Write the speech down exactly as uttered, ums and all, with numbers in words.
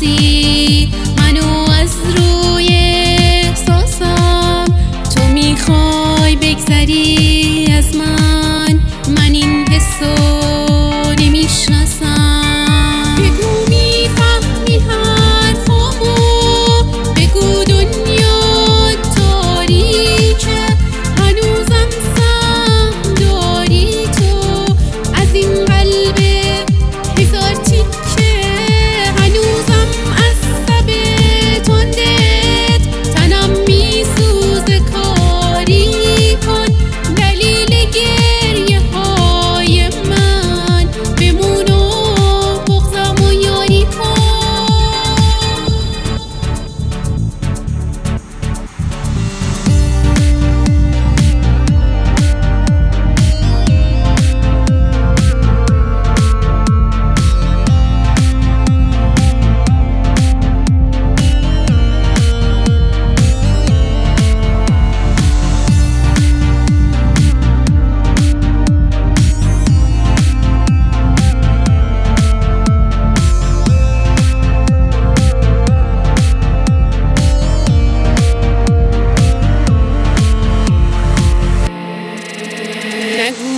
میشناسی منو از روی احساسم، تو میخوای بگذری از من، من این حسو نمیشناسم. بگو میفهمی حرفامو، بگو دنیا تاریکه، هنوزم سهم داری تو از این قلب هزار تیکه، هنوزم عصب تندت تنم میسوزه، کاری کن دلیل گریه های من، بمون و بغضم و یاری کن. نگو